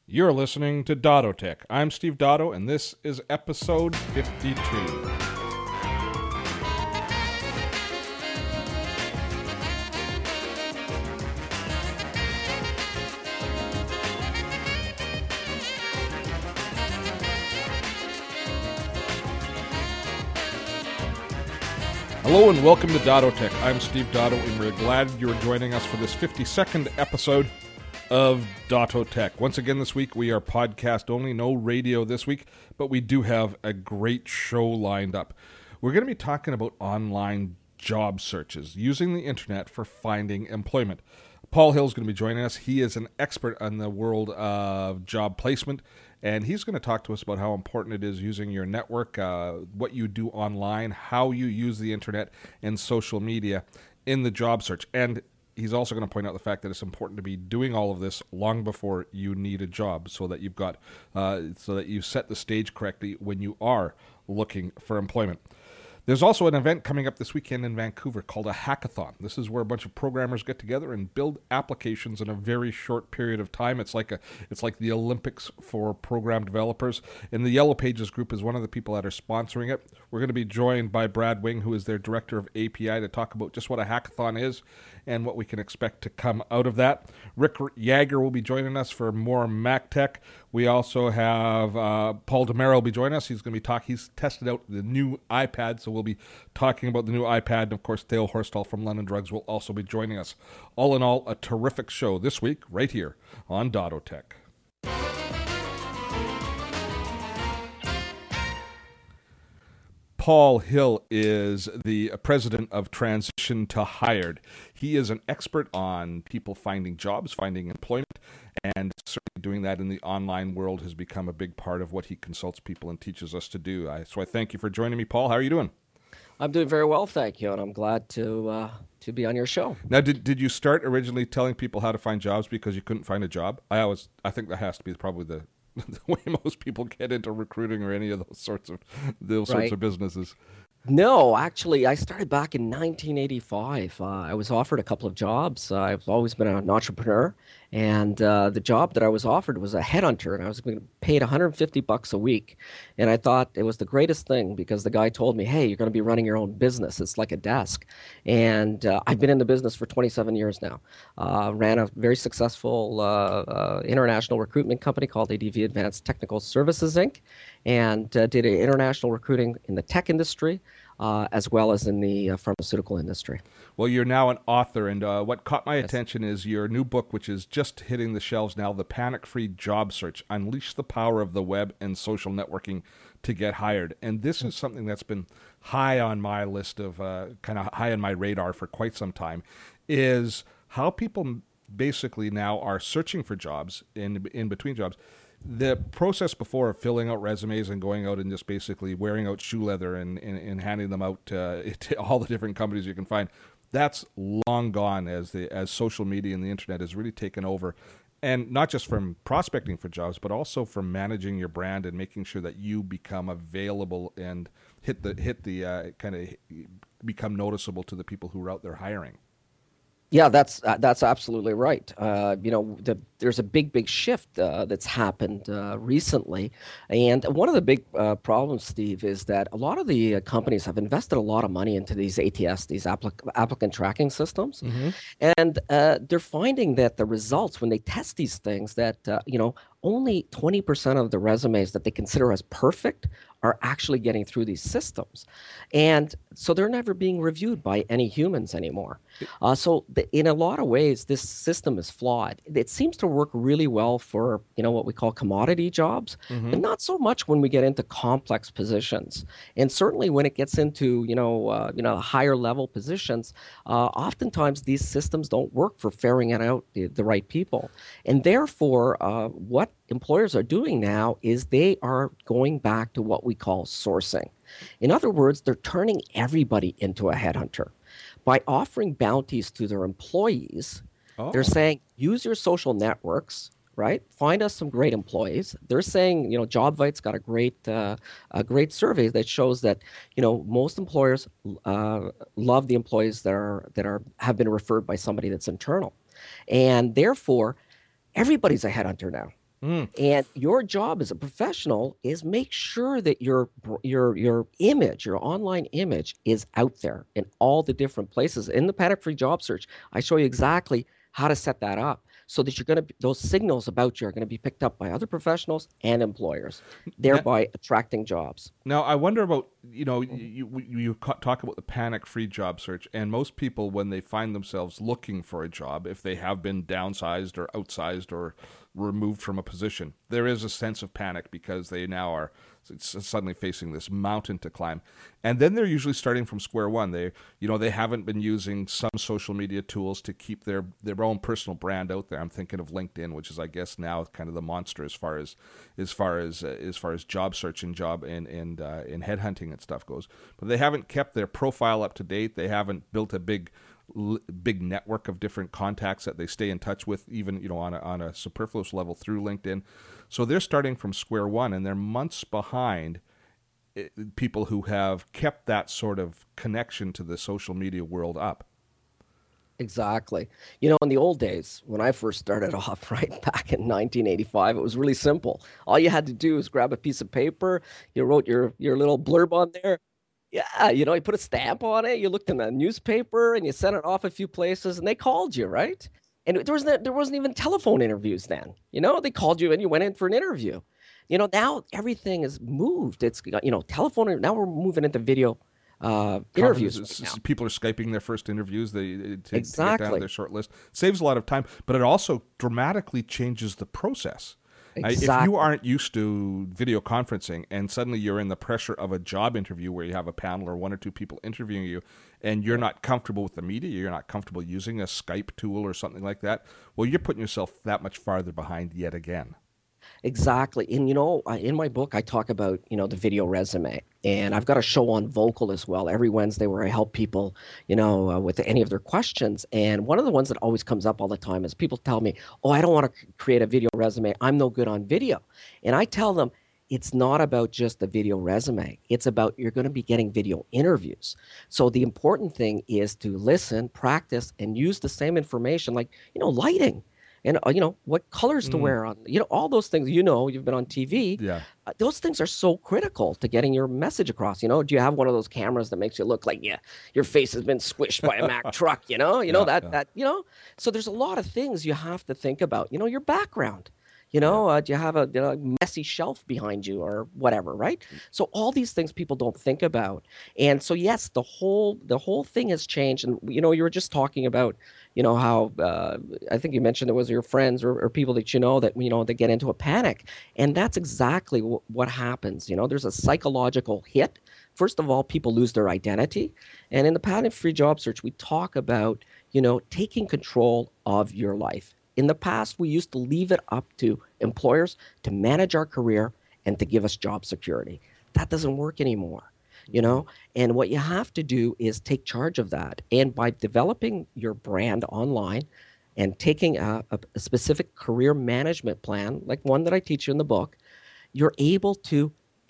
You're listening to Dottotech. I'm Steve Dotto, and this is episode 52. Hello and welcome to Dottotech. I'm Steve Dotto, and we're glad you're joining us for this 52nd episode of Dottotech. Once again this week, we are podcast only, no radio this week, but we do have a great show lined up. We're going to be talking about online job searches, using the internet for finding employment. Paul Hill is going to be joining us. He is an expert on the world of job placement, and he's going to talk to us about how important it is using your network, what you do online, how you use the internet and social media in the job search. And he's also going to point out the fact that it's important to be doing all of this long before you need a job, so that you've got, so that you set the stage correctly when you are looking for employment. There's also an event coming up this weekend in Vancouver called a hackathon. This is where a bunch of programmers get together and build applications in a very short period of time. It's like the Olympics for program developers. And the Yellow Pages group is one of the people that are sponsoring it. We're going to be joined by Brad Wing, who is their director of API, to talk about just what a hackathon is and what we can expect to come out of that. Rick Yager will be joining us for more Mac Tech. We also have Paul Demaro will be joining us. He's going to be he's tested out the new iPad, so we'll be talking about the new iPad. And of course, Theo Horstal from London Drugs will also be joining us. All in all, a terrific show this week, right here on Dottotech. Paul Hill is the president of Transition to Hired. He is an expert on people finding jobs, finding employment, and certainly doing that in the online world has become a big part of what he consults people and teaches us to do. So I thank you for joining me, Paul. How are you doing? I'm doing very well, thank you, and I'm glad to be on your show. Now, did you start originally telling people how to find jobs because you couldn't find a job? I think that has to be probably the way most people get into recruiting or any of those sorts of businesses. No, actually, I started back in 1985. I was offered a couple of jobs. I've always been an entrepreneur, and the job that I was offered was a headhunter, and I was being paid $150 a week. And I thought it was the greatest thing because the guy told me, "Hey, you're going to be running your own business. It's like a desk." And I've been in the business for 27 years now. Ran a very successful international recruitment company called ADV Advanced Technical Services Inc., and did international recruiting in the tech industry, as well as in the pharmaceutical industry. Well, you're now an author, and what caught my attention is your new book, which is just hitting the shelves now, The Panic-Free Job Search, Unleash the Power of the Web and Social Networking to Get Hired. And this is something that's been high on my list of, kind of high on my radar for quite some time, is how people basically now are searching for jobs in between jobs. The process before of filling out resumes and going out and just basically wearing out shoe leather and handing them out to all the different companies you can find, that's long gone as social media and the internet has really taken over. And not just from prospecting for jobs, but also from managing your brand and making sure that you become available and hit the kind of become noticeable to the people who are out there hiring. Yeah, that's absolutely right. There's a big shift that's happened recently, and one of the big problems, Steve, is that a lot of the companies have invested a lot of money into these ATS, these applicant tracking systems, and they're finding that the results when they test these things that only 20% of the resumes that they consider as perfect are actually getting through these systems. And so they're never being reviewed by any humans anymore. In a lot of ways, this system is flawed. It seems to work really well for, what we call commodity jobs, but not so much when we get into complex positions. And certainly when it gets into, higher level positions, oftentimes these systems don't work for ferreting out the right people. And therefore, what employers are doing now is they are going back to what we call sourcing. In other words, they're turning everybody into a headhunter. By offering bounties to their employees, they're saying, use your social networks, right? Find us some great employees. They're saying, JobVite's got a great survey that shows that, most employers love the employees that have been referred by somebody that's internal. And therefore, everybody's a headhunter now. And your job as a professional is make sure that your image, your online image, is out there in all the different places. In the Panic Free Job Search, I show you exactly how to set that up so that you're going to those signals about you are going to be picked up by other professionals and employers, thereby attracting jobs. Now, I wonder about, you talk about the panic-free job search, and most people, when they find themselves looking for a job, if they have been downsized or outsized or removed from a position, there is a sense of panic because they now are suddenly facing this mountain to climb. And then they're usually starting from square one. They haven't been using some social media tools to keep their own personal brand out there. I'm thinking of LinkedIn, which is, I guess, now kind of the monster as far as job search and job and headhunting and stuff goes. But they haven't kept their profile up to date. They haven't built a big network of different contacts that they stay in touch with, even on a superfluous level through LinkedIn. So they're starting from square one, and they're months behind people who have kept that sort of connection to the social media world up. Exactly. In the old days, when I first started off, right back in 1985, it was really simple. All you had to do was grab a piece of paper, you wrote your little blurb on there. Yeah, you put a stamp on it, you looked in the newspaper, and you sent it off a few places, and they called you, right? And there wasn't even telephone interviews then. They called you and you went in for an interview. Now everything is moved. It's telephone. Now we're moving into video interviews. Right. People are Skyping their first interviews. To get down to their short list. Saves a lot of time, but it also dramatically changes the process. Exactly. If you aren't used to video conferencing and suddenly you're in the pressure of a job interview where you have a panel or one or two people interviewing you and you're not comfortable with the media, you're not comfortable using a Skype tool or something like that, well, you're putting yourself that much farther behind yet again. Exactly. And, in my book, I talk about, the video resume. And I've got a show on Vocal as well every Wednesday where I help people, with any of their questions. And one of the ones that always comes up all the time is people tell me, oh, I don't want to create a video resume. I'm no good on video. And I tell them, it's not about just the video resume. It's about you're going to be getting video interviews. So the important thing is to listen, practice, and use the same information like, lighting. And, what colors to wear on, all those things, you've been on TV. Yeah. Those things are so critical to getting your message across. Do you have one of those cameras that makes you look like, your face has been squished by a Mack truck, So there's a lot of things you have to think about, your background. Do you have a messy shelf behind you or whatever, right? So all these things people don't think about. And so, yes, the whole thing has changed. And, you were just talking about, how I think you mentioned it was your friends or people that that, they get into a panic. And that's exactly what happens. There's a psychological hit. First of all, people lose their identity. And in the Panic Free Job Search, we talk about, taking control of your life. In the past, we used to leave it up to employers to manage our career and to give us job security. That doesn't work anymore, And what you have to do is take charge of that. And by developing your brand online and taking a specific career management plan, like one that I teach you in the book, you're able to,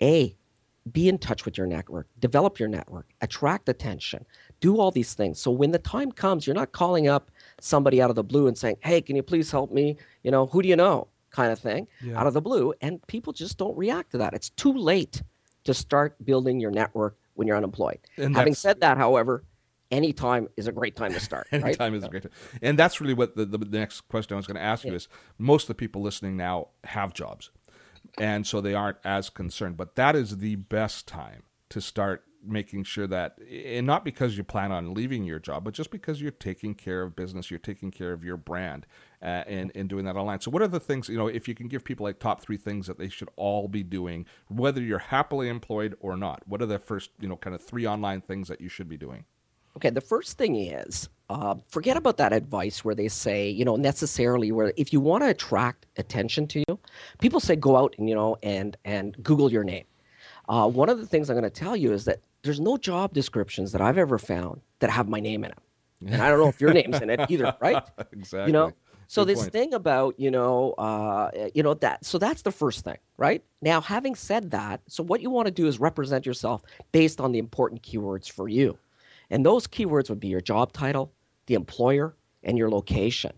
be in touch with your network, develop your network, attract attention, do all these things. So when the time comes, you're not calling up somebody out of the blue and saying, hey, can you please help me? Who do you know? Kind of thing, out of the blue. And people just don't react to that. It's too late to start building your network when you're unemployed. And having said that, however, any time is a great time to start. Any time is a great time. And that's really what the next question I was going to ask you is, most of the people listening now have jobs. And so they aren't as concerned. But that is the best time to start making sure that, and not because you plan on leaving your job, but just because you're taking care of business, you're taking care of your brand and doing that online. So what are the things, if you can give people like top 3 things that they should all be doing, whether you're happily employed or not? What are the first, kind of 3 online things that you should be doing? Okay, the first thing is forget about that advice where they say, necessarily where if you want to attract attention to you, people say go out and, and Google your name. One of the things I'm going to tell you is that there's no job descriptions that I've ever found that have my name in them. And I don't know if your name's in it either, right? Exactly. So Good this point. Thing about, that, so that's the first thing, right? Now, having said that, so what you want to do is represent yourself based on the important keywords for you. And those keywords would be your job title, the employer, and your location.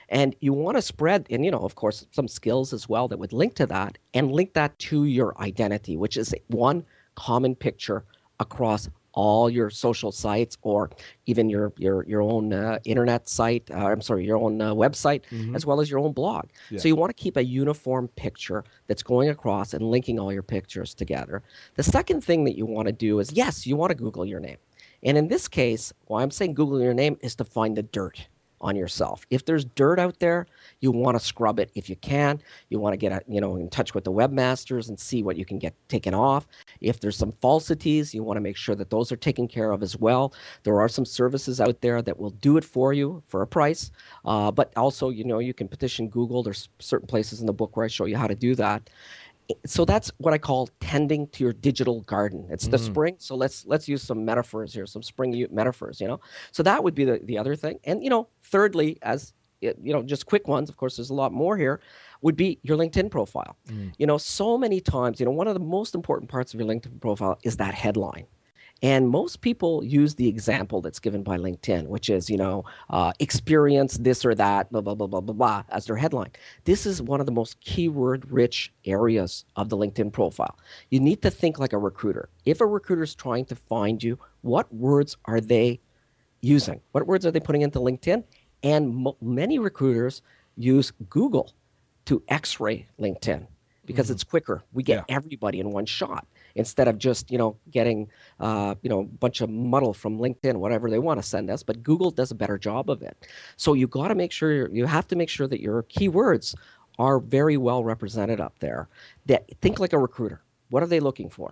And you want to spread, and of course, some skills as well that would link to that, and link that to your identity, which is one common picture across all your social sites, or even your own internet site. I'm sorry, your own website, as well as your own blog. Yeah. So you want to keep a uniform picture that's going across and linking all your pictures together. The second thing that you want to do is, yes, you want to Google your name. And in this case, why I'm saying Google your name is to find the dirt on yourself. If there's dirt out there, you want to scrub it if you can. You want to get in touch with the webmasters and see what you can get taken off. If there's some falsities, you want to make sure that those are taken care of as well. There are some services out there that will do it for you for a price, but also you can petition Google. There's certain places in the book where I show you how to do that. So that's what I call tending to your digital garden. It's the spring, so let's use some metaphors here, some spring metaphors. So that would be the other thing. And thirdly, as just quick ones. Of course, there's a lot more here. Would be your LinkedIn profile. So many times, one of the most important parts of your LinkedIn profile is that headline. And most people use the example that's given by LinkedIn, which is, experience this or that, blah, blah, blah, blah, blah, blah, as their headline. This is one of the most keyword-rich areas of the LinkedIn profile. You need to think like a recruiter. If a recruiter is trying to find you, what words are they using? What words are they putting into LinkedIn? And many recruiters use Google to X-ray LinkedIn because it's quicker. We get everybody in one shot, instead of just, getting, a bunch of muddle from LinkedIn, whatever they want to send us. But Google does a better job of it. So you got to make sure, you have to make sure that your keywords are very well represented up there. Think like a recruiter. What are they looking for?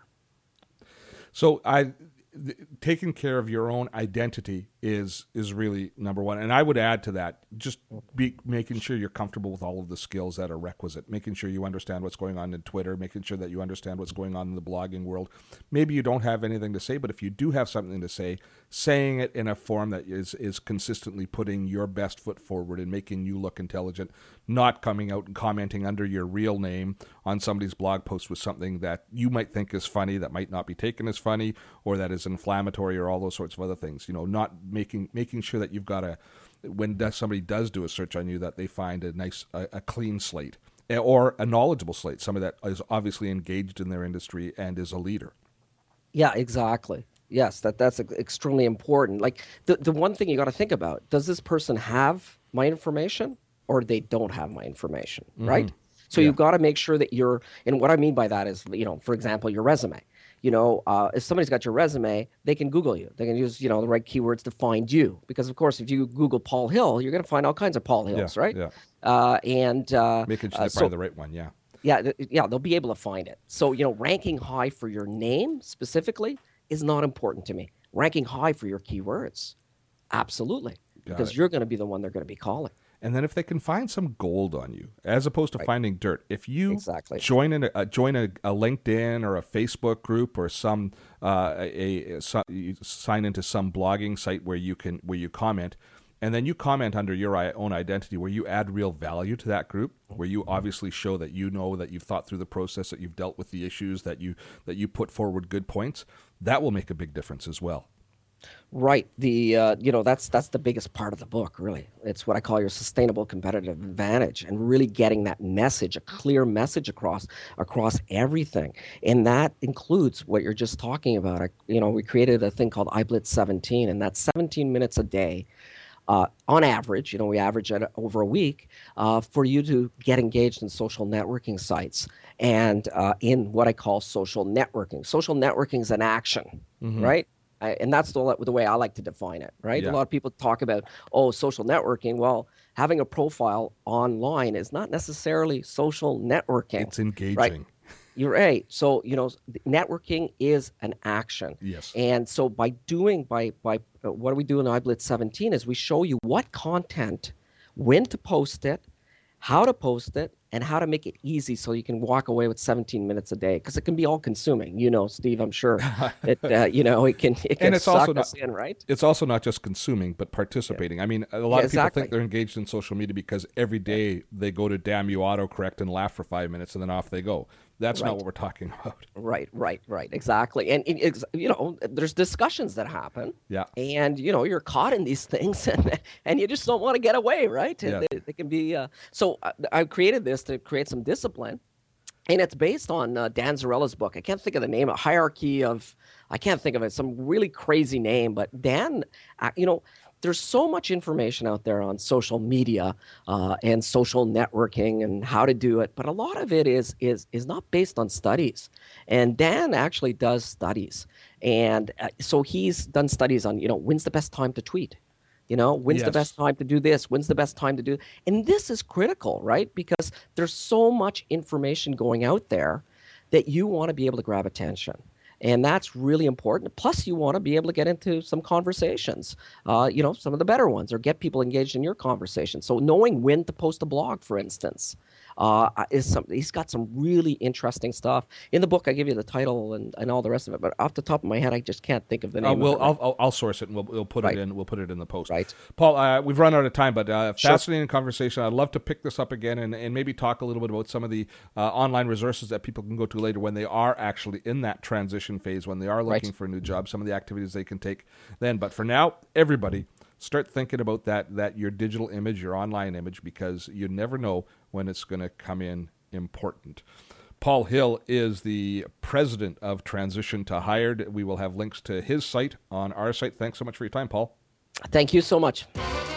So taking care of your own identity is really number one. And I would add to that, just making sure you're comfortable with all of the skills that are requisite, making sure you understand what's going on in Twitter, making sure that you understand what's going on in the blogging world. Maybe you don't have anything to say, but if you do have something to say, saying it in a form that is consistently putting your best foot forward and making you look intelligent, not coming out and commenting under your real name on somebody's blog post with something that you might think is funny that might not be taken as funny, or that is inflammatory, or all those sorts of other things. Not making sure that you've got when somebody does do a search on you, that they find a clean slate, or a knowledgeable slate, somebody that is obviously engaged in their industry and is a leader. Yeah, exactly. Yes, that's extremely important. Like the one thing you got to think about, does this person have my information, or they don't have my information, right? So you've got to make sure that and what I mean by that is, for example, your resume. If somebody's got your resume, they can Google you. They can use, the right keywords to find you. Because, of course, if you Google Paul Hill, you're going to find all kinds of Paul Hills, right? Yeah. Making sure they find the right one, yeah. Yeah, they'll be able to find it. So, ranking high for your name specifically is not important to me. Ranking high for your keywords, absolutely. Because you're going to be the one they're going to be calling. And then if they can find some gold on you, as opposed to finding dirt, if you join a LinkedIn or a Facebook group, or you sign into some blogging site where you comment, and then you comment under your own identity, where you add real value to that group, where you obviously show that that you've thought through the process, that you've dealt with the issues, that you put forward good points, that will make a big difference as well. Right. That's the biggest part of the book, really. It's what I call your sustainable competitive advantage, and really getting that message, a clear message across everything. And that includes what you're just talking about. We created a thing called iBlitz 17, and that's 17 minutes a day. On average, we average it over a week, for you to get engaged in social networking sites, and in what I call social networking. Social networking is an action, right? And that's the way I like to define it, right? Yeah. A lot of people talk about, social networking. Well, having a profile online is not necessarily social networking. It's engaging. Right? You're right. So, networking is an action. Yes. And so by what do we do in iBlitz 17 is we show you what content, when to post it, how to post it, and how to make it easy so you can walk away with 17 minutes a day, because it can be all consuming. Steve, I'm sure it can suck us in, right? It's also not just consuming, but participating. Yeah. I mean, a lot of people think they're engaged in social media because every day they go to Damn You Autocorrect and laugh for 5 minutes and then off they go. That's not Right. what we're talking about. Right. Exactly. And there's discussions that happen, Yeah. and you're caught in these things, and you just don't want to get away, right? Yeah. They can be. I created this to create some discipline, and it's based on Dan Zarella's book. I can't think of the name. A hierarchy of. I can't think of it. Some really crazy name, but Dan, there's so much information out there on social media and social networking and how to do it, but a lot of it is not based on studies. And Dan actually does studies, and so he's done studies on when's the best time to tweet. When's the Yes. best time to do this? When's the best time to do? And this is critical, right? Because there's so much information going out there that you want to be able to grab attention. And that's really important. Plus, you want to be able to get into some conversations, some of the better ones, or get people engaged in your conversation. So knowing when to post a blog, for instance, he's got some really interesting stuff. In the book, I give you the title and all the rest of it, but off the top of my head, I just can't think of the name of it. I'll source it and we'll put Right. it in. We'll put it in the post. Right. Paul, we've run out of time, but Sure. fascinating conversation. I'd love to pick this up again and maybe talk a little bit about some of the online resources that people can go to later when they are actually in that transition phase, when they are looking Right. for a new job, some of the activities they can take then. But for now, everybody, start thinking about that your digital image, your online image, because you never know when it's going to come in important. Paul Hill is the president of Transition to Hired. We will have links to his site on our site. Thanks so much for your time, Paul. Thank you so much.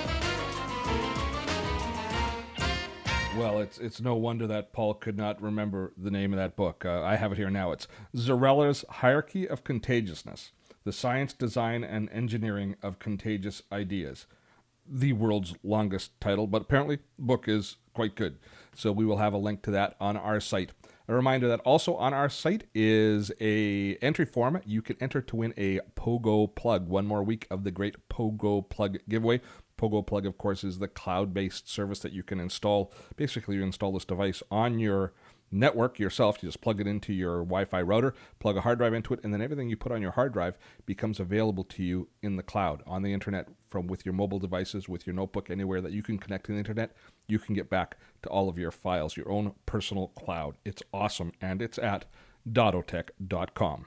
Well, it's no wonder that Paul could not remember the name of that book. I have it here now. It's Zarella's Hierarchy of Contagiousness, The Science, Design, and Engineering of Contagious Ideas. The world's longest title, but apparently the book is quite good. So we will have a link to that on our site. A reminder that also on our site is a entry form. You can enter to win a Pogo Plug. One more week of the great Pogo Plug giveaway. Pogo Plug, of course, is the cloud-based service that you can install. Basically, you install this device on your network yourself. You just plug it into your Wi-Fi router, plug a hard drive into it, and then everything you put on your hard drive becomes available to you in the cloud, on the internet, from with your mobile devices, with your notebook, anywhere that you can connect to the internet. You can get back to all of your files, your own personal cloud. It's awesome, and it's at dottotech.com.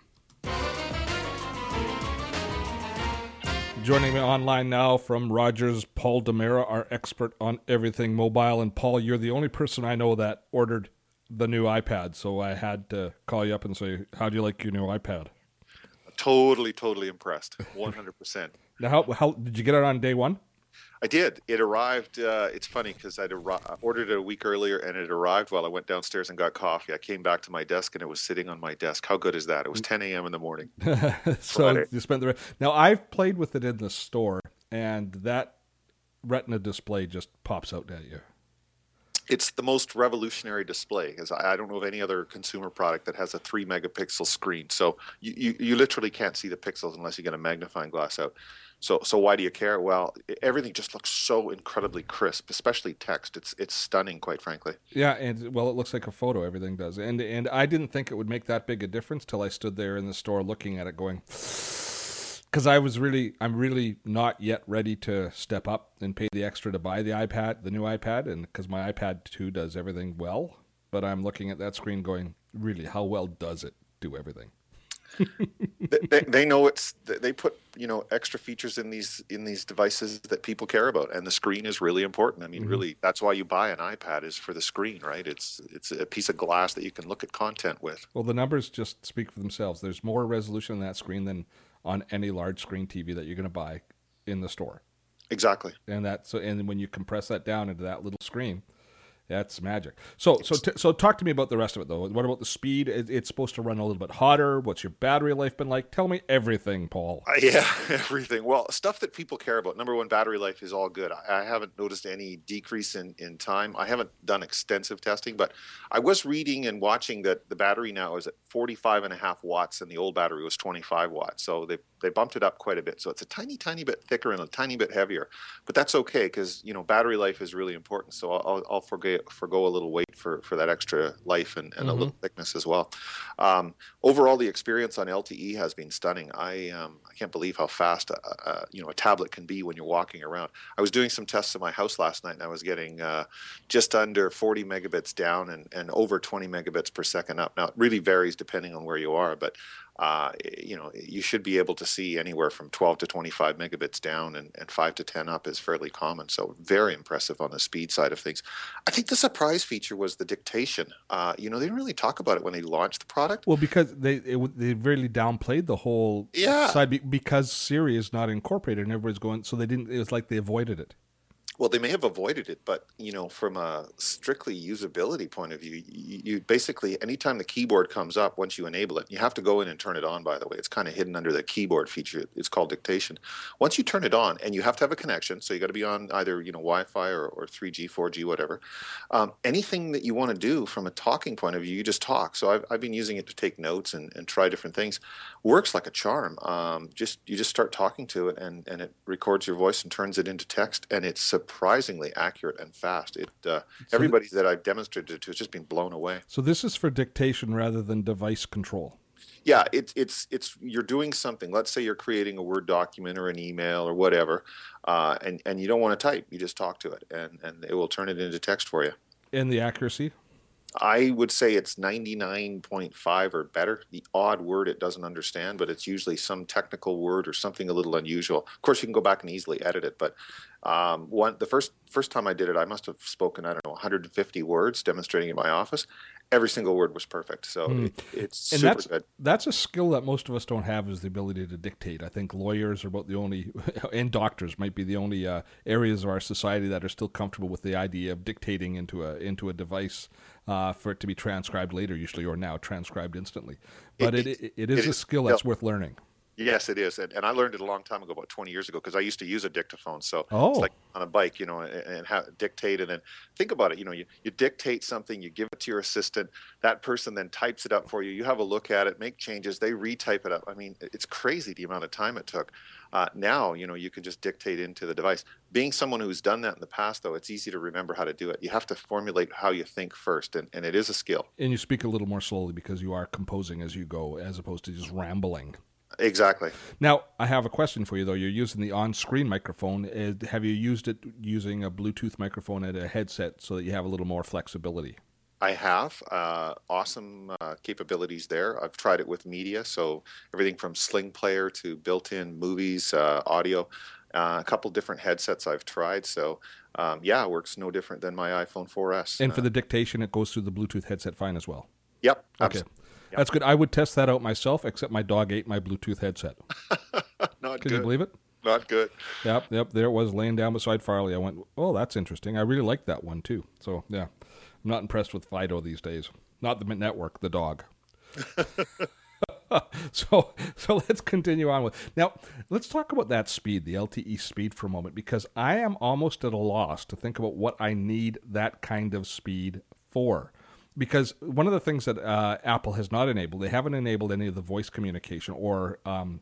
Joining me online now from Rogers, Paul Demera, our expert on everything mobile. And Paul, you're the only person I know that ordered the new iPad, so I had to call you up and say, how do you like your new iPad? Totally impressed. 100%. Now, how did you get it on day one? I did. It arrived. It's funny because I'd ordered it a week earlier, and it arrived while I went downstairs and got coffee. I came back to my desk, and it was sitting on my desk. How good is that? It was 10 a.m. in the morning. So Friday. you spent the now. I've played with it in the store, and that Retina display just pops out at you. It's the most revolutionary display. As I don't know of any other consumer product that has a 3-megapixel screen. So you literally can't see the pixels unless you get a magnifying glass out. So why do you care? Well, everything just looks so incredibly crisp, especially text. It's stunning, quite frankly. Yeah, and well, it looks like a photo. Everything does, and I didn't think it would make that big a difference till I stood there in the store looking at it, going, because I'm really not yet ready to step up and pay the extra to buy the new iPad, and because my iPad 2 does everything well, but I'm looking at that screen going, really, how well does it do everything? They know they put extra features in these devices that people care about, and the screen is really important. I mean, really, that's why you buy an iPad, is for the screen, right? It's a piece of glass that you can look at content with. Well, the numbers just speak for themselves. There's more resolution on that screen than on any large screen TV that you're going to buy in the store. Exactly. And when you compress that down into that little screen, that's magic. So talk to me about the rest of it, though. What about the speed? It's supposed to run a little bit hotter. What's your battery life been like? Tell me everything, Paul. Yeah, everything. Well, stuff that people care about. Number one, battery life is all good. I haven't noticed any decrease in time. I haven't done extensive testing, but I was reading and watching that the battery now is at 45.5 watts, and the old battery was 25 watts. So they bumped it up quite a bit. So it's a tiny bit thicker and a tiny bit heavier, but that's okay because battery life is really important. So I'll forgo a little weight for that extra life and a little thickness as well. Overall, the experience on LTE has been stunning. I can't believe how fast a tablet can be when you're walking around. I was doing some tests in my house last night, and I was getting just under 40 megabits down and over 20 megabits per second up. Now, it really varies depending on where you are, but you should be able to see anywhere from 12 to 25 megabits down and 5 to 10 up is fairly common. So very impressive on the speed side of things. I think the surprise feature was the dictation. They didn't really talk about it when they launched the product. Well, because they really downplayed the whole side because Siri is not incorporated and everybody's going, so it was like they avoided it. Well, they may have avoided it, but from a strictly usability point of view, you basically, anytime the keyboard comes up, once you enable it, you have to go in and turn it on, by the way. It's kind of hidden under the keyboard feature. It's called dictation. Once you turn it on, and you have to have a connection, so you got to be on either Wi-Fi or 3G, 4G, whatever. Anything that you want to do from a talking point of view, you just talk. So I've been using it to take notes and try different things. Works like a charm. You just start talking to it, and it records your voice and turns it into text, and it's surprisingly accurate and fast. Everybody that I've demonstrated it to has just been blown away. So this is for dictation rather than device control. Yeah, it's you're doing something. Let's say you're creating a Word document or an email or whatever, and you don't want to type. You just talk to it, and it will turn it into text for you. And the accuracy? I would say it's 99.5 or better. The odd word it doesn't understand, but it's usually some technical word or something a little unusual. Of course, you can go back and easily edit it, but the first time I did it, I must have spoken, 150 words demonstrating in my office. Every single word was perfect, so it's super good. That's a skill that most of us don't have, is the ability to dictate. I think lawyers are about the only, and doctors might be the only areas of our society that are still comfortable with the idea of dictating into a device for it to be transcribed later, usually, or now transcribed instantly. But it is a skill that's worth learning. Yes, it is. And I learned it a long time ago, about 20 years ago, because I used to use a dictaphone. So it's like on a bike, and dictate. And then think about it, you dictate something, you give it to your assistant, that person then types it up for you. You have a look at it, make changes, they retype it up. I mean, it's crazy the amount of time it took. Now, you can just dictate into the device. Being someone who's done that in the past, though, it's easy to remember how to do it. You have to formulate how you think first, and it is a skill. And you speak a little more slowly because you are composing as you go, as opposed to just rambling. Exactly. Now, I have a question for you, though. You're using the on-screen microphone. Have you used it using a Bluetooth microphone at a headset so that you have a little more flexibility? I have. Awesome capabilities there. I've tried it with media, so everything from Sling Player to built-in movies, audio, a couple different headsets I've tried. So, it works no different than my iPhone 4S. And for the dictation, it goes through the Bluetooth headset fine as well? Yep. Okay. Yep. That's good. I would test that out myself, except my dog ate my Bluetooth headset. Not good. Can you believe it? Not good. Yep. There it was, laying down beside Farley. I went, oh, that's interesting. I really like that one, too. So, yeah. I'm not impressed with Fido these days. Not the network, the dog. So let's continue on with. Now, let's talk about that speed, the LTE speed, for a moment, because I am almost at a loss to think about what I need that kind of speed for. Because one of the things that Apple has not enabled, they haven't enabled any of the voice communication or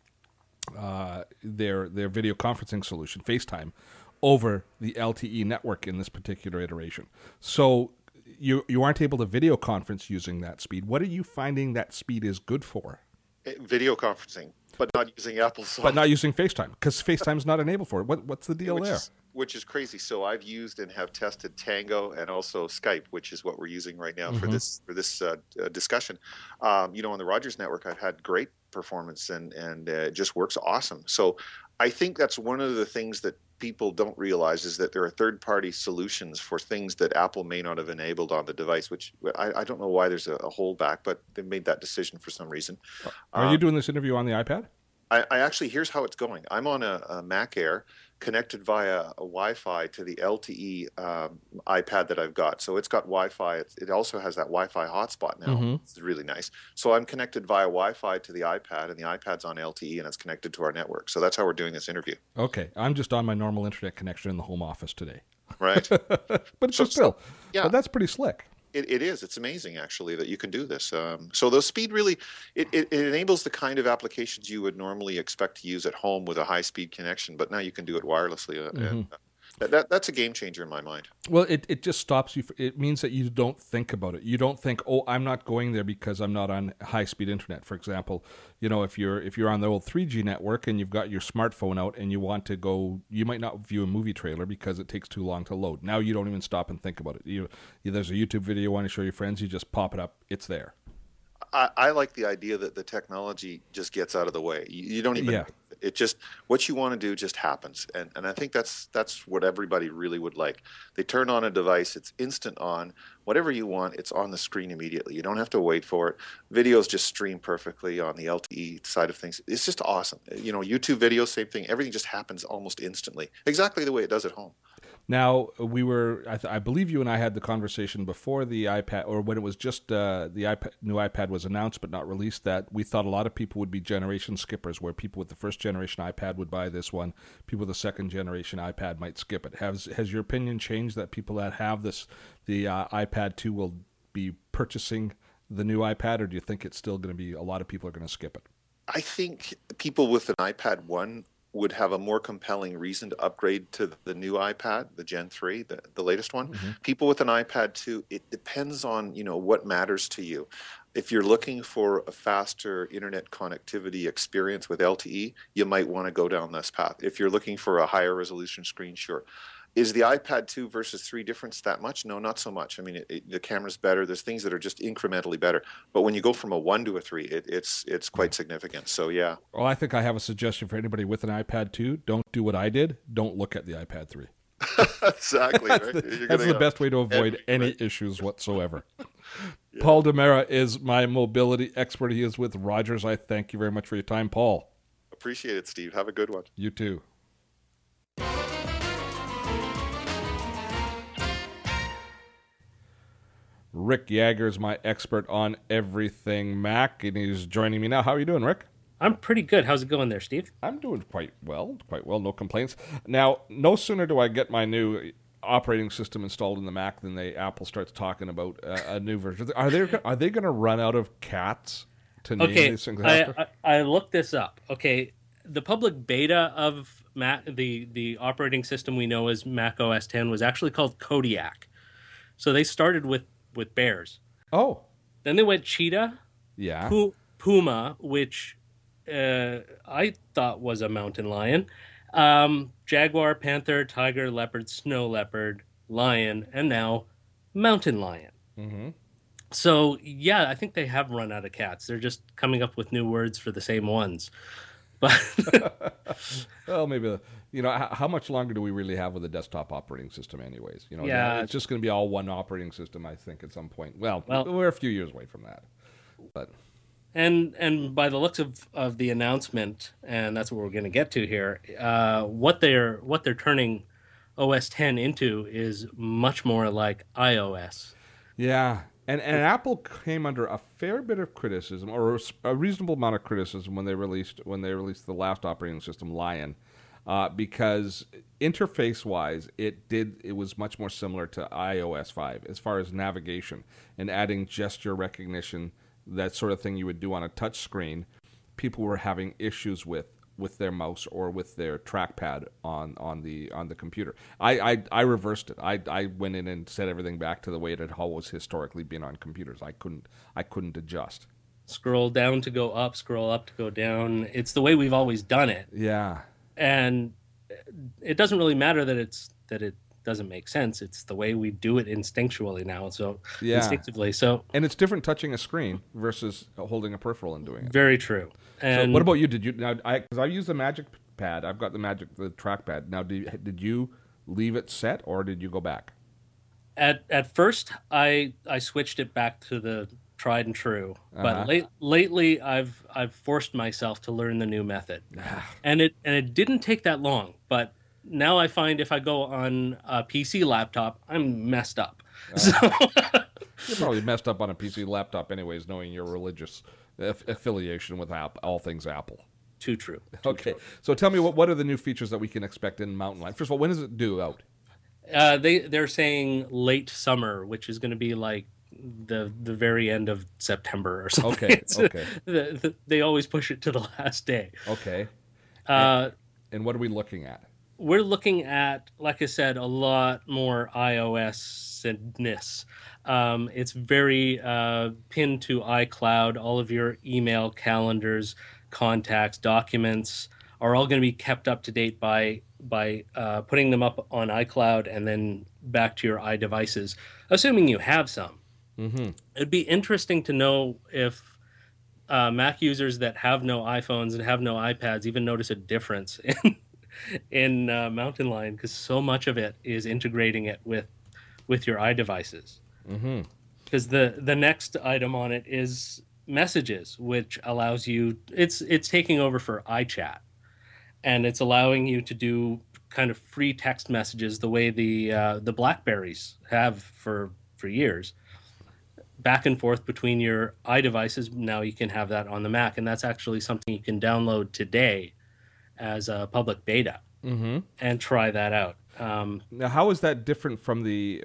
their video conferencing solution, FaceTime, over the LTE network in this particular iteration. So you aren't able to video conference using that speed. What are you finding that speed is good for? Video conferencing, but not using Apple software. But not using FaceTime, because FaceTime's not enabled for it. What's the deal there? Which is crazy. So I've used and have tested Tango and also Skype, which is what we're using right now for this discussion. On the Rogers network, I've had great performance and it just works awesome. So I think that's one of the things that people don't realize is that there are third-party solutions for things that Apple may not have enabled on the device, which I don't know why there's a holdback, but they made that decision for some reason. Are you doing this interview on the iPad? I actually, here's how it's going. I'm on a Mac Air connected via a Wi-Fi to the LTE iPad that I've got. So it's got Wi-Fi. It also has that Wi-Fi hotspot now. It's really nice. So I'm connected via Wi-Fi to the iPad, and the iPad's on LTE, and it's connected to our network. So that's how we're doing this interview. Okay. I'm just on my normal internet connection in the home office today. Right. But still. Yeah. But that's pretty slick. It is. It's amazing, actually, that you can do this. So the speed really, it enables the kind of applications you would normally expect to use at home with a high-speed connection, but now you can do it wirelessly. And that's a game changer in my mind. Well, it just stops you. It means that you don't think about it. You don't think, oh, I'm not going there because I'm not on high-speed internet. For example, if you're on the old 3G network and you've got your smartphone out and you want to go, you might not view a movie trailer because it takes too long to load. Now you don't even stop and think about it. There's a YouTube video you want to show your friends, you just pop it up. It's there. I like the idea that the technology just gets out of the way. You don't even. Yeah. It just, what you want to do just happens, and I think that's what everybody really would like. They turn on a device, it's instant on. Whatever you want, it's on the screen immediately. You don't have to wait for it. Videos just stream perfectly on the LTE side of things. It's just awesome. YouTube videos, same thing. Everything just happens almost instantly, exactly the way it does at home. Now, I believe you and I had the conversation before the iPad, or when it was just the new iPad was announced but not released, that we thought a lot of people would be generation skippers, where people with the first generation iPad would buy this one, people with the second generation iPad might skip it. Has your opinion changed that people that have the iPad 2 will be purchasing the new iPad, or do you think it's still going to be a lot of people are going to skip it? I think people with an iPad 1 would have a more compelling reason to upgrade to the new iPad, the Gen 3, the latest one. Mm-hmm. People with an iPad 2, it depends on, what matters to you. If you're looking for a faster internet connectivity experience with LTE, you might want to go down this path. If you're looking for a higher resolution screen, sure. Is the iPad 2 versus 3 difference that much? No, not so much. I mean, the camera's better. There's things that are just incrementally better. But when you go from a 1 to a 3, it's quite significant. So, yeah. Well, I think I have a suggestion for anybody with an iPad 2. Don't do what I did. Don't look at the iPad 3. Exactly. That's the best way to avoid any issues whatsoever. Yeah. Paul Demera is my mobility expert. He is with Rogers. I thank you very much for your time, Paul. Appreciate it, Steve. Have a good one. You too. Rick Yager is my expert on everything Mac, and he's joining me now. How are you doing, Rick? I'm pretty good. How's it going there, Steve? I'm doing quite well, no complaints. Now, no sooner do I get my new operating system installed in the Mac than Apple starts talking about a new version. Are they going to run out of cats to name these things after? I looked this up. Okay, the public beta of Mac, the operating system we know as Mac OS X, was actually called Kodiak. So they started with bears. Oh. Then they went cheetah. Yeah. Puma, which I thought was a mountain lion. Jaguar, panther, tiger, leopard, snow leopard, lion, and now mountain lion. Mm-hmm. So, yeah, I think they have run out of cats. They're just coming up with new words for the same ones. But well, maybe how much longer do we really have with a desktop operating system, anyways? Yeah, it's just going to be all one operating system, I think, at some point. Well, we're a few years away from that, but and by the looks of the announcement, and that's what we're going to get to here, what they're turning OS X into is much more like iOS. Yeah. And Apple came under a fair bit of criticism, or a reasonable amount of criticism, when they released the last operating system, Lion, because interface-wise, it was much more similar to iOS 5 as far as navigation and adding gesture recognition, that sort of thing you would do on a touch screen. People were having issues with their mouse or with their trackpad on the computer. I reversed it. I went in and set everything back to the way it had always historically been on computers. I couldn't adjust. Scroll down to go up, scroll up to go down. It's the way we've always done it. Yeah. And it doesn't really matter that it doesn't make sense. It's the way we do it instinctually now. So instinctively. So, and it's different touching a screen versus holding a peripheral and doing it. Very true. And so what about you? Did you now? Because I use the Magic Pad. I've got the trackpad. Now, did you leave it set, or did you go back? At first, I switched it back to the tried and true. But lately, I've forced myself to learn the new method, and it didn't take that long. But now I find if I go on a PC laptop, I'm messed up. So you're probably messed up on a PC laptop, anyways, knowing your religious affiliation with all things Apple. Too true. Okay, so tell me what are the new features that we can expect in Mountain Lion? First of all, when is it due out? They're saying late summer, which is going to be like the very end of September or something. Okay, okay. They always push it to the last day. Okay. Uh, And what are we looking at? we're looking at, like I said, a lot more iOS-ness. It's very pinned to iCloud. All of your email, calendars, contacts, documents are all going to be kept up to date by putting them up on iCloud and then back to your iDevices, assuming you have some. Mm-hmm. It'd be interesting to know if Mac users that have no iPhones and have no iPads even notice a difference in Mountain Lion, because so much of it is integrating it with your iDevices. Mm-hmm. Because the next item on it is messages, which allows you, it's taking over for iChat, and it's allowing you to do kind of free text messages the way the BlackBerries have for years, back and forth between your iDevices. Now you can have that on the Mac, and that's actually something you can download today as a public beta Mm-hmm. and try that out. Now, how is that different from the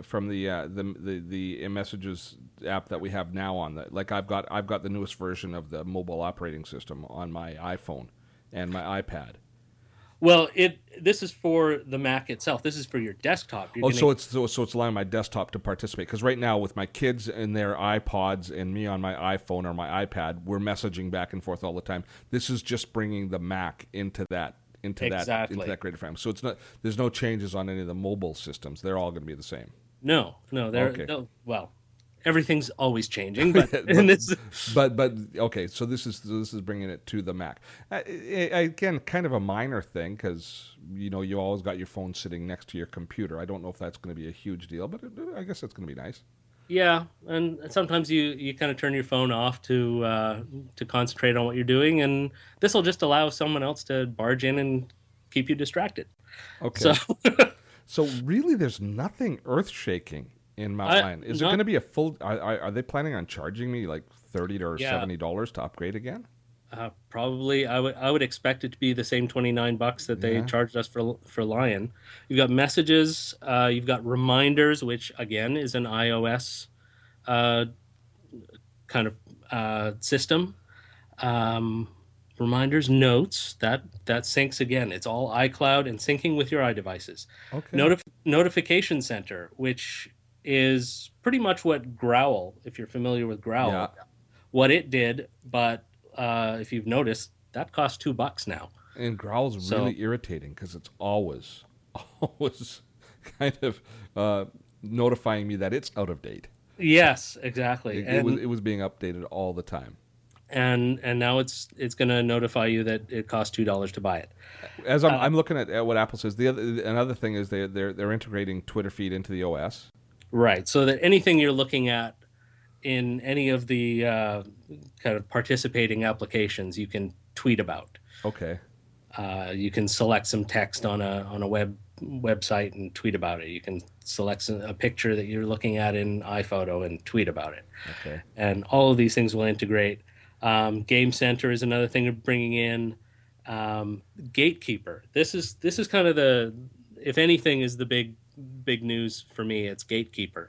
messages app that we have now on the? Like, I've got the newest version of the mobile operating system on my iPhone and my iPad. Well, this is for the Mac itself. This is for your desktop. So it's allowing my desktop to participate, because right now with my kids and their iPods and me on my iPhone or my iPad, we're messaging back and forth all the time. This is just bringing the Mac into that greater family. So it's not, there's no changes on any of the mobile systems. They're all going to be the same. No, they're Okay. no, well, everything's always changing, but but okay. So this is bringing it to the Mac. Again, kind of a minor thing, because you always got your phone sitting next to your computer. I don't know if that's going to be a huge deal, but I guess it's going to be nice. yeah, and sometimes you kind of turn your phone off to concentrate on what you're doing, and this will just allow someone else to barge in and keep you distracted. Okay. So So really, there's nothing earth-shaking in Mount Lion. Is there going to be a full? Are they planning on charging me like $30 or $70 to upgrade again? probably I would expect it to be the same $29 that they charged us for Lion. You've got messages, you've got reminders, which again is an iOS kind of system. Reminders, notes, that syncs again. It's all iCloud and syncing with your iDevices. Okay. Notification Center, which is pretty much what Growl, if you're familiar with Growl, what it did, but if you've noticed, that costs $2 now. And Growl's really irritating, because it's always kind of notifying me that it's out of date. Yes, exactly. It was being updated all the time. And now it's going to notify you that it costs $2 to buy it. As I'm looking at what Apple says, another thing is they're integrating Twitter feed into the OS. Right, so that anything you're looking at in any of the kind of participating applications, you can tweet about. Okay. You can select some text on a website and tweet about it. You can select a picture that you're looking at in iPhoto and tweet about it. Okay. And all of these things will integrate. Game Center is another thing of bringing in. Gatekeeper. This is kind of if anything is the big news for me, it's Gatekeeper.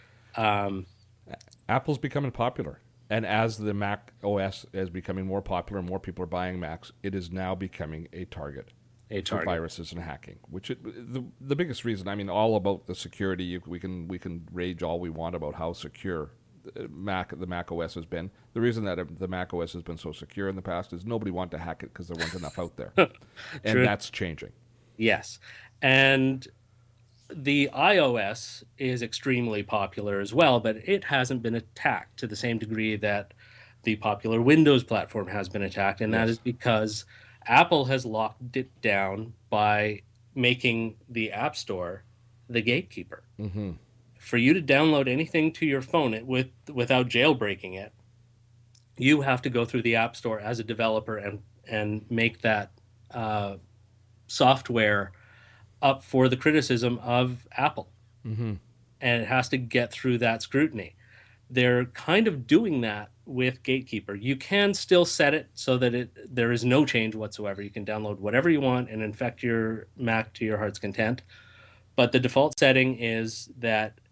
Apple's becoming popular, and as the Mac OS is becoming more popular and more people are buying Macs, it is now becoming a target for viruses and hacking. Which the biggest reason, I mean, all about the security. We can rage all we want about how secure the Mac OS has been. The reason that the Mac OS has been so secure in the past is nobody wanted to hack it because there weren't enough out there, and that's changing. Yes, and the iOS is extremely popular as well, but it hasn't been attacked to the same degree that the popular Windows platform has been attacked, and that is because Apple has locked it down by making the App Store the gatekeeper. Mm-hmm. For you to download anything to your phone without jailbreaking it, you have to go through the App Store as a developer and make that software up for the criticism of Apple. Mm-hmm. And it has to get through that scrutiny. They're kind of doing that with Gatekeeper. You can still set it so that there is no change whatsoever. You can download whatever you want and infect your Mac to your heart's content. But the default setting is that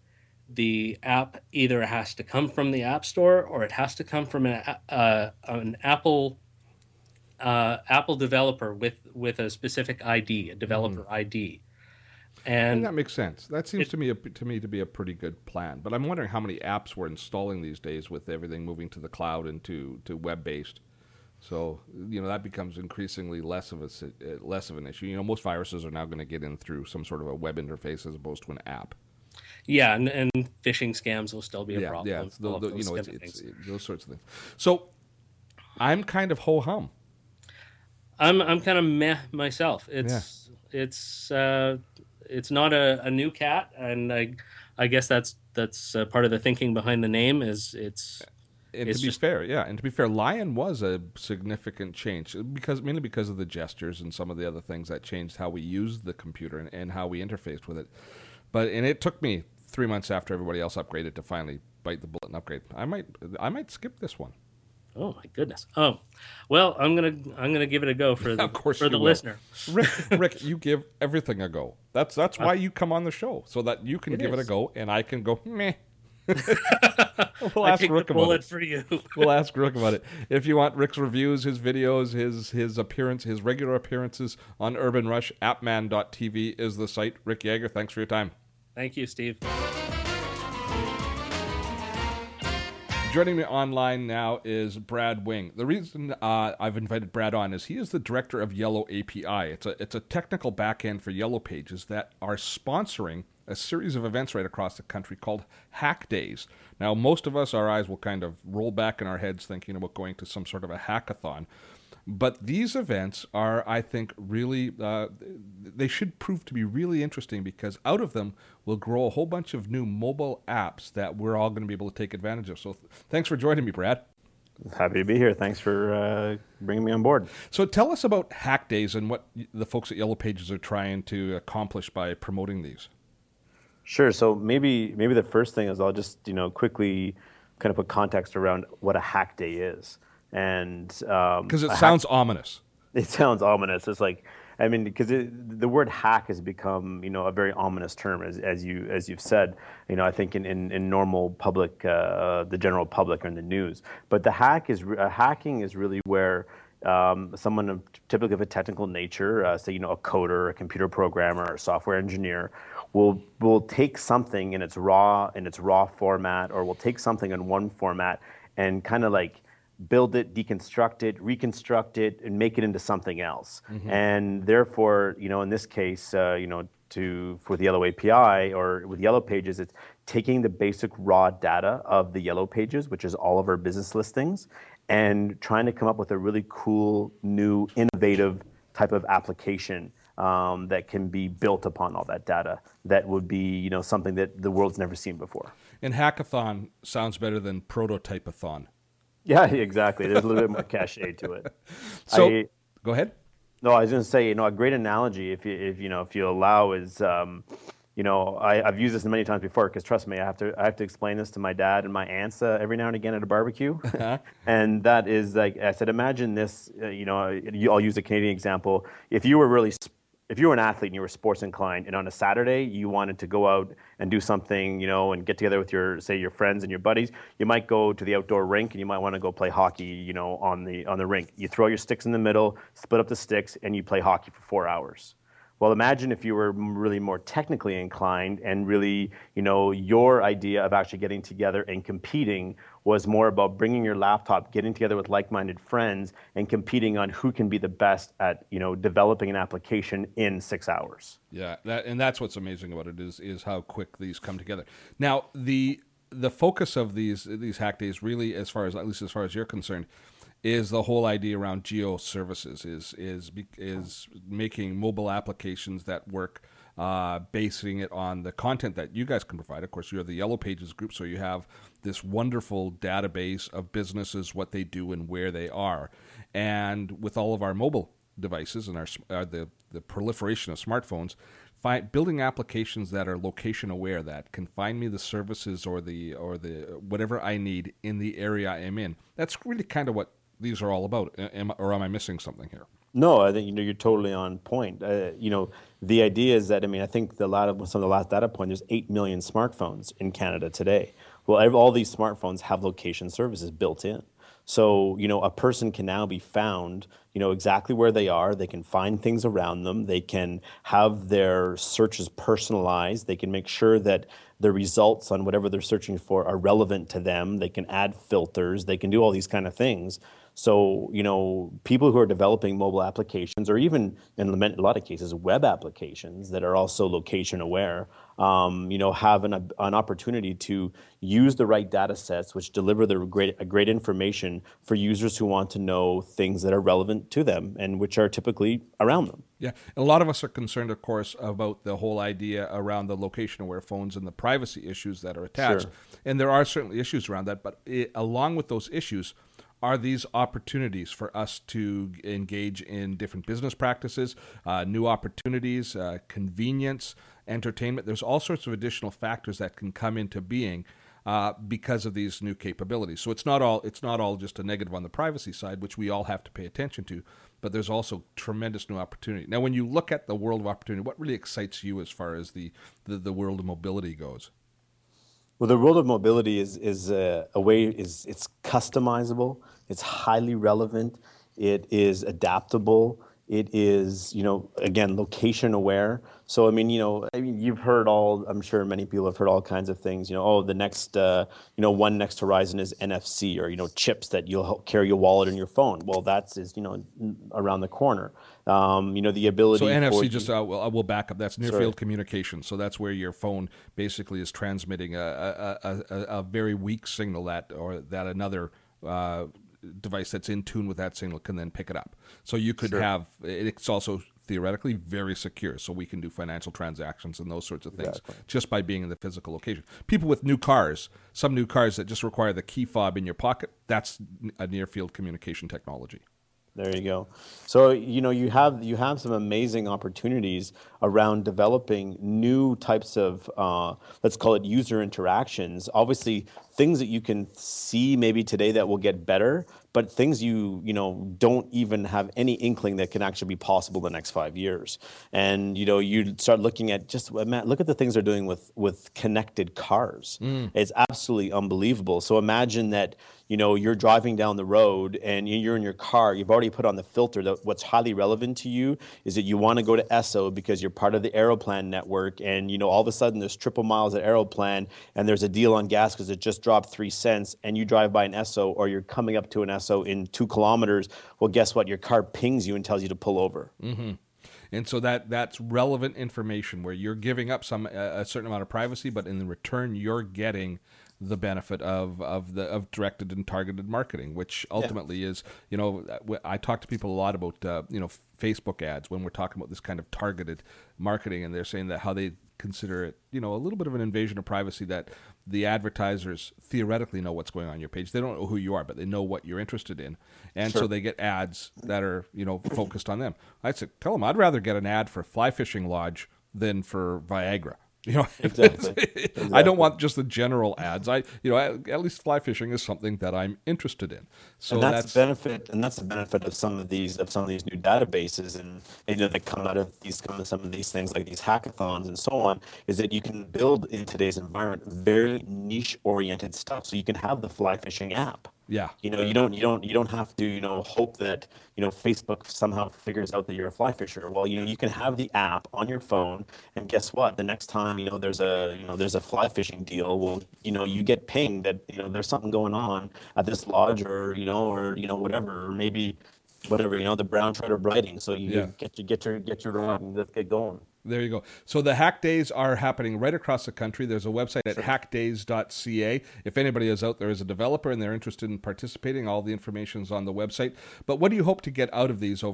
the app either has to come from the App Store or it has to come from an Apple developer with a specific ID, a developer ID. And that makes sense. That seems to me to be a pretty good plan. But I'm wondering how many apps we're installing these days with everything moving to the cloud and to web-based. So, that becomes increasingly less of an issue. Most viruses are now going to get in through some sort of a web interface as opposed to an app. Yeah, and phishing scams will still be a problem. Yeah, it's those sorts of things. So, I'm kind of ho-hum. I'm kind of meh myself. It's not a new cat, and I guess that's part of the thinking behind the name is it's. And to be fair, Lion was a significant change mainly because of the gestures and some of the other things that changed how we used the computer and how we interfaced with it. And it took me 3 months after everybody else upgraded to finally bite the bullet and upgrade. I might skip this one. Oh my goodness! Oh, well, I'm gonna give it a go for the listener. Rick, you give everything a go. That's why you come on the show, so that you can give it a go and I can go meh. We'll ask Rick about it. For you. We'll ask Rick about it. If you want Rick's reviews, his videos, his appearance, his regular appearances on Urban Rush, appman.tv is the site. Rick Yeager, thanks for your time. Thank you, Steve. Joining me online now is Brad Wing. The reason I've invited Brad on is he is the director of Yellow API. It's a technical backend for Yellow Pages that are sponsoring a series of events right across the country called Hack Days. Now, most of us, our eyes will kind of roll back in our heads thinking about going to some sort of a hackathon. But these events are, I think, really, they should prove to be really interesting because out of them will grow a whole bunch of new mobile apps that we're all going to be able to take advantage of. So thanks for joining me, Brad. Happy to be here. Thanks for bringing me on board. So tell us about Hack Days and what the folks at Yellow Pages are trying to accomplish by promoting these. Sure. So maybe the first thing is I'll just quickly kind of put context around what a hack day is, and because it sounds ominous. It sounds ominous. It's like because the word hack has become a very ominous term as you've said. I think in normal public, the general public or in the news. But hacking is really where someone typically of a technical nature, say a coder, a computer programmer, or a software engineer, will take something in its raw format, or will take something in one format and kind of like build it, deconstruct it, reconstruct it, and make it into something else. Mm-hmm. And therefore, in this case, for the Yellow API or with Yellow Pages, it's taking the basic raw data of the Yellow Pages, which is all of our business listings, and trying to come up with a really cool, new, innovative type of application that can be built upon all that data. That would be, something that the world's never seen before. And hackathon sounds better than prototype-a-thon. Yeah, exactly. There's a little bit more cachet to it. So, go ahead. No, I was going to say, a great analogy, if you allow, is, I've used this many times before because trust me, I have to explain this to my dad and my aunts every now and again at a barbecue, and that is like I said. Imagine this. I'll use a Canadian example. If you were an athlete and you were sports inclined, and on a Saturday you wanted to go out and do something, and get together with your friends and your buddies, you might go to the outdoor rink and you might want to go play hockey, on the rink. You throw your sticks in the middle, split up the sticks, and you play hockey for 4 hours. Well, imagine if you were really more technically inclined and really, your idea of actually getting together and competing was more about bringing your laptop, getting together with like-minded friends, and competing on who can be the best at, developing an application in 6 hours. Yeah, that's what's amazing about it is how quick these come together. Now, the focus of these hack days really, at least as far as you're concerned, is the whole idea around geo services, is making mobile applications that work, basing it on the content that you guys can provide. Of course, you're the Yellow Pages group, so you have this wonderful database of businesses, what they do and where they are. And with all of our mobile devices and the proliferation of smartphones, building applications that are location aware, that can find me the services or the whatever I need in the area I'm in. That's really kind of what these are all about. Or am I missing something here? No, I think you're totally on point. The idea is that I think some of the last data point, there's 8 million smartphones in Canada today. Well, all these smartphones have location services built in. So, a person can now be found, exactly where they are. They can find things around them. They can have their searches personalized. They can make sure that the results on whatever they're searching for are relevant to them. They can add filters. They can do all these kind of things. So, people who are developing mobile applications, or even in a lot of cases, web applications that are also location aware, have an opportunity to use the right data sets, which deliver great information for users who want to know things that are relevant to them and which are typically around them. Yeah, a lot of us are concerned, of course, about the whole idea around the location-aware phones and the privacy issues that are attached. Sure. And there are certainly issues around that, but along with those issues are these opportunities for us to engage in different business practices, new opportunities, convenience, entertainment. There's all sorts of additional factors that can come into being because of these new capabilities. So it's not all just a negative on the privacy side, which we all have to pay attention to, but there's also tremendous new opportunity. Now, when you look at the world of opportunity, what really excites you as far as the world of mobility goes? Well, the world of mobility is it's customizable, it's highly relevant, it is adaptable, it is, again, location aware. So, you've heard I'm sure many people have heard all kinds of things, the next, one next horizon is NFC, or, chips that you'll carry your wallet in your phone. Well, that's around the corner. The ability. So NFC, we'll back up. That's near field communication. So that's where your phone basically is transmitting a very weak signal that another device that's in tune with that signal can then pick it up. So you could have, it's also theoretically very secure, so we can do financial transactions and those sorts of things just by being in the physical location. People with some new cars that just require the key fob in your pocket, that's a near field communication technology. There you go. So, you have some amazing opportunities around developing new types of, let's call it user interactions. Obviously, things that you can see maybe today that will get better, but things you don't even have any inkling that can actually be possible the next 5 years. And, you start looking at look at the things they're doing with connected cars. It's absolutely unbelievable. So imagine that, you're driving down the road and you're in your car, you've already put on the filter that what's highly relevant to you is that you want to go to Esso because you're part of the Aeroplan network, and, all of a sudden there's triple miles at Aeroplan and there's a deal on gas because it just dropped 3 cents, and you drive by an Esso, or you're coming up to an Esso in 2 kilometers. Well, guess what? Your car pings you and tells you to pull over. Mm-hmm. And so that's relevant information where you're giving up a certain amount of privacy, but in return you're getting the benefit of directed and targeted marketing, which ultimately is, I talk to people a lot about Facebook ads when we're talking about this kind of targeted marketing, and they're saying that how they consider it, a little bit of an invasion of privacy, that the advertisers theoretically know what's going on your page. They don't know who you are, but they know what you're interested in. And so they get ads that are, focused on them. I said, tell them I'd rather get an ad for Fly Fishing Lodge than for Viagra. Exactly. I don't want just the general ads. At least fly fishing is something that I'm interested in. So that's the benefit of some of these new databases and that come out of some of these things like these hackathons and so on, is that you can build in today's environment very niche oriented stuff. So you can have the fly fishing app. Yeah. You don't have to, hope that, Facebook somehow figures out that you're a fly fisher. Well, you can have the app on your phone, and guess what? The next time, there's a fly fishing deal, well, you get pinged that, there's something going on at this lodge, or whatever, or maybe whatever, the brown trout are biting. So get your rod and let's get going. There you go. So the Hack Days are happening right across the country. There's a website at hackdays.ca. If anybody is out there as a developer and they're interested in participating, all the information is on the website. But what do you hope to get out of these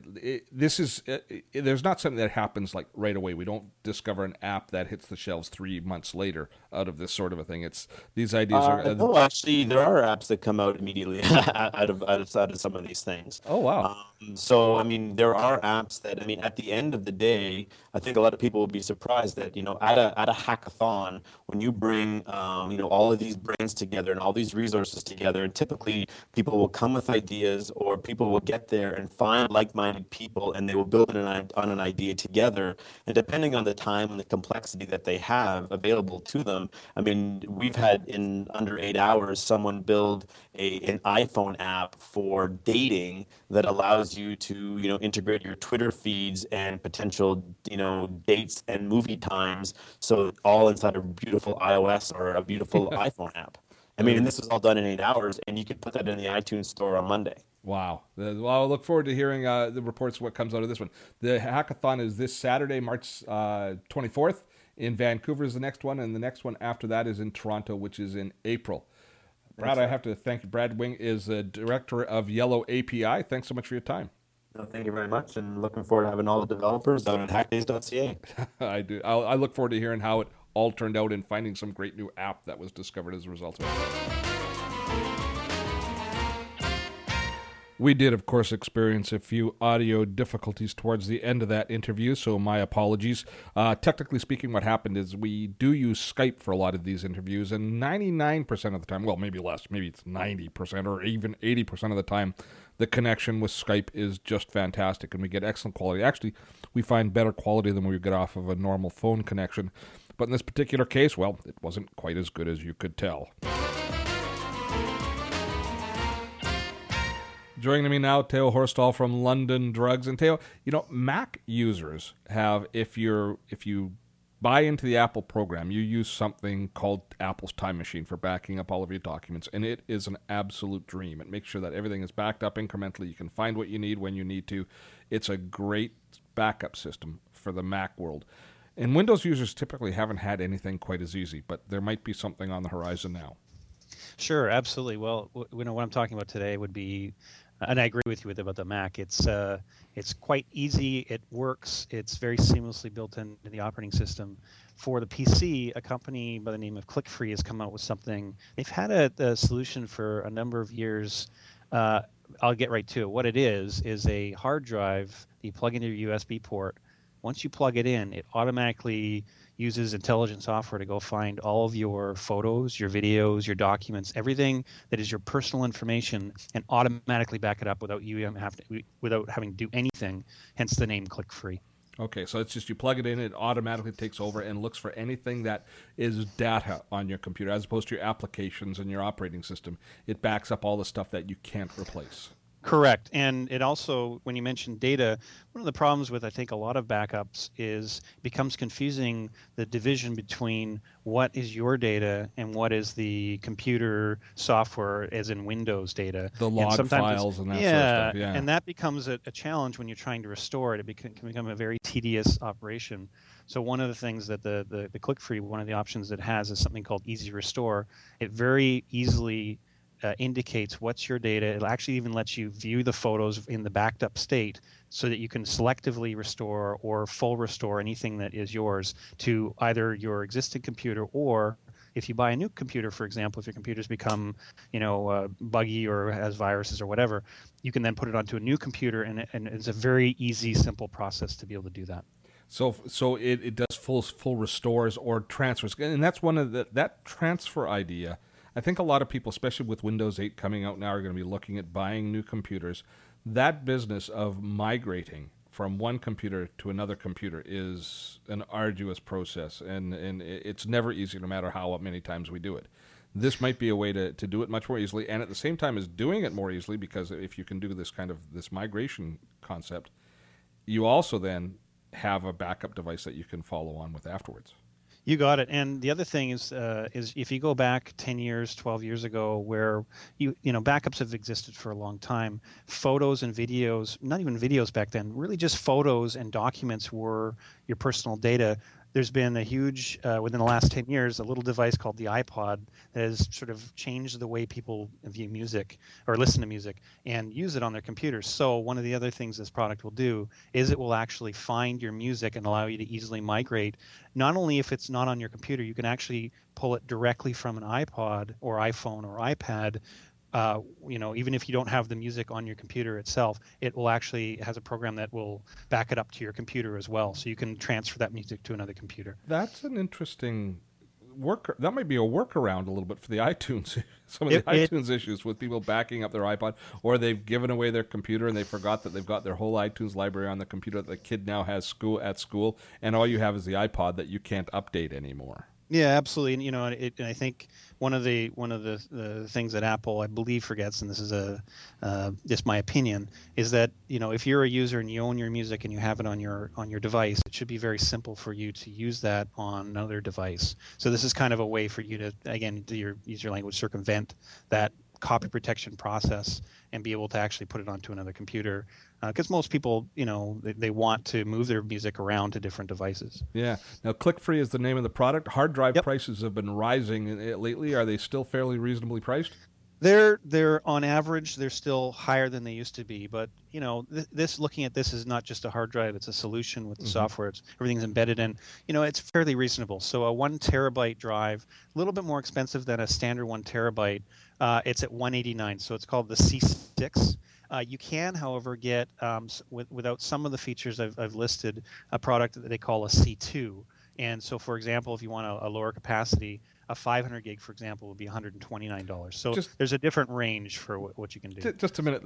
there's not something that happens like right away. We don't discover an app that hits the shelves 3 months later out of this sort of a thing. It's these ideas are... No, actually, there are apps that come out immediately out of some of these things. Oh, wow. So, there are apps that, at the end of the day, I think a lot of people will be surprised that, at a hackathon, when you bring, all of these brains together and all these resources together, and typically people will come with ideas, or people will get there and find like-minded people, and they will build on an idea together. And depending on the time and the complexity that they have available to them, I mean, we've had in under 8 hours someone build an iPhone app for dating that allows you to, integrate your Twitter feeds and potential, dates and movie times, so all inside a beautiful iOS or a beautiful iPhone app. I mean, and this was all done in 8 hours, and you could put that in the iTunes store on Monday. Wow. Well, I look forward to hearing the reports of what comes out of this one. The hackathon is this Saturday, March 24th. In Vancouver is the next one, and the next one after that is in Toronto, which is in April. Brad, I have to thank you. Brad Wing is the director of Yellow API. Thanks so much for your time. No, thank you very much, and looking forward to having all the developers out at hackdays.ca. I do. I look forward to hearing how it all turned out and finding some great new app that was discovered as a result of it. We did, of course, experience a few audio difficulties towards the end of that interview, so my apologies. Technically speaking, what happened is we do use Skype for a lot of these interviews, and 99% of the time, well, maybe less, maybe it's 90% or even 80% of the time, the connection with Skype is just fantastic, and we get excellent quality. Actually, we find better quality than we get off of a normal phone connection. But in this particular case, well, it wasn't quite as good as you could tell. Joining me now, Theo Horstal from London Drugs. And Theo, Mac users have, if you buy into the Apple program, you use something called Apple's Time Machine for backing up all of your documents, and it is an absolute dream. It makes sure that everything is backed up incrementally. You can find what you need when you need to. It's a great backup system for the Mac world. And Windows users typically haven't had anything quite as easy, but there might be something on the horizon now. Sure, absolutely. Well, what I'm talking about today would be, and I agree with you about the Mac. It's quite easy. It works. It's very seamlessly built into the operating system. For the PC, a company by the name of ClickFree has come out with something. They've had a solution for a number of years. I'll get right to it. What it is a hard drive that you plug into your USB port. Once you plug it in, it automatically uses intelligent software to go find all of your photos, your videos, your documents, everything that is your personal information, and automatically back it up without having to do anything. Hence the name ClickFree. Okay, so it's just you plug it in, it automatically takes over and looks for anything that is data on your computer, as opposed to your applications and your operating system. It backs up all the stuff that you can't replace. Correct. And it also, when you mentioned data, one of the problems with, I think, a lot of backups is it becomes confusing, the division between what is your data and what is the computer software, as in Windows data. The log files and that sort of stuff. Yeah. And that becomes a challenge when you're trying to restore it. It can become a very tedious operation. So one of the things that the ClickFree, one of the options it has is something called Easy Restore. It very easily indicates what's your data. It actually even lets you view the photos in the backed up state so that you can selectively restore or full restore anything that is yours to either your existing computer, or if you buy a new computer, for example, if your computer's become, buggy or has viruses or whatever, you can then put it onto a new computer, and it's a very easy, simple process to be able to do that. So it does full restores or transfers, and that's one of that transfer idea. I think a lot of people, especially with Windows 8 coming out now, are going to be looking at buying new computers. That business of migrating from one computer to another computer is an arduous process, and it's never easy no matter how many times we do it. This might be a way to do it much more easily, and at the same time as doing it more easily, because if you can do this migration concept, you also then have a backup device that you can follow on with afterwards. You got it. And the other thing is if you go back 10 years, 12 years ago, where backups have existed for a long time, photos and videos, not even videos back then, really just photos and documents were your personal data. There's been a huge, within the last 10 years, a little device called the iPod that has sort of changed the way people view music or listen to music and use it on their computers. So one of the other things this product will do is it will actually find your music and allow you to easily migrate. Not only if it's not on your computer, you can actually pull it directly from an iPod or iPhone or iPad even if you don't have the music on your computer itself, it will actually has a program that will back it up to your computer as well, so you can transfer that music to another computer. That's an interesting that might be a workaround a little bit for the iTunes, some of the iTunes issues with people backing up their iPod, or they've given away their computer and they forgot that they've got their whole iTunes library on the computer that the kid now has at school, and all you have is the iPod that you can't update anymore. Yeah, absolutely. And and I think one of the things that Apple, I believe, forgets, and this is just my opinion, is that if you're a user and you own your music and you have it on your device, it should be very simple for you to use that on another device. So this is kind of a way for you to, again, use your language, circumvent that copy protection process and be able to actually put it onto another computer, because most people, they want to move their music around to different devices. Yeah. Now, ClickFree is the name of the product. Hard drive prices have been rising lately. Are they still fairly reasonably priced? They're on average, they're still higher than they used to be. But looking at this is not just a hard drive; it's a solution with the software. Everything's embedded in. It's fairly reasonable. So a 1 terabyte drive, a little bit more expensive than a standard 1 terabyte. It's at $189. So it's called the C6. You can, however, get without some of the features I've listed, a product that they call a C2. And so, for example, if you want a lower capacity, a 500 gig, for example, would be $129. So there's a different range for what you can do. Just a minute,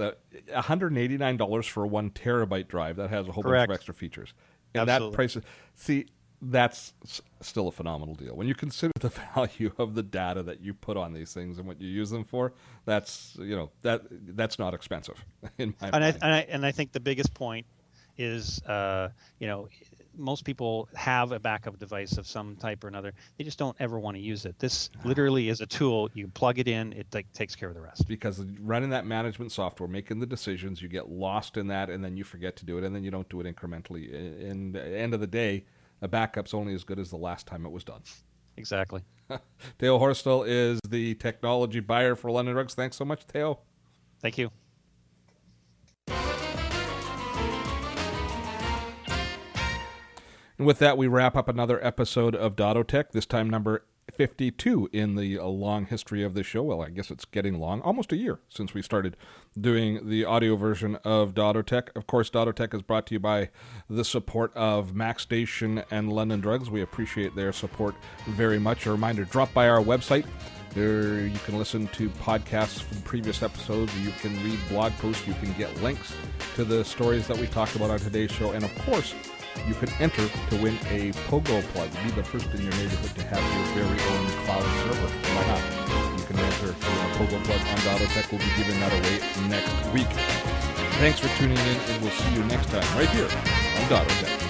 $189 for a 1 terabyte drive that has a whole bunch of extra features. And that price, that's still a phenomenal deal. When you consider the value of the data that you put on these things and what you use them for, that's not expensive in my mind. And I think the biggest point is, most people have a backup device of some type or another. They just don't ever want to use it. This literally is a tool. You plug it in, it takes care of the rest. Because running that management software, making the decisions, you get lost in that, and then you forget to do it, and then you don't do it incrementally. In the end of the day, a backup's only as good as the last time it was done. Exactly. Theo Horsfall is the technology buyer for London Drugs. Thanks so much, Theo. Thank you. And with that, we wrap up another episode of Dottotech, this time number 52 in the long history of this show. Well, I guess it's getting long, almost a year since we started doing the audio version of Dottotech. Of course, Dottotech is brought to you by the support of MacStation and London Drugs. We appreciate their support very much. A reminder, drop by our website. There you can listen to podcasts from previous episodes. You can read blog posts. You can get links to the stories that we talked about on today's show. And of course, you can enter to win a Pogo plug. Be the first in your neighborhood to have your very own cloud server. Why not? You can enter to a Pogo plug on Dottotech. We'll be giving that away next week. Thanks for tuning in, and we'll see you next time right here on Dottotech.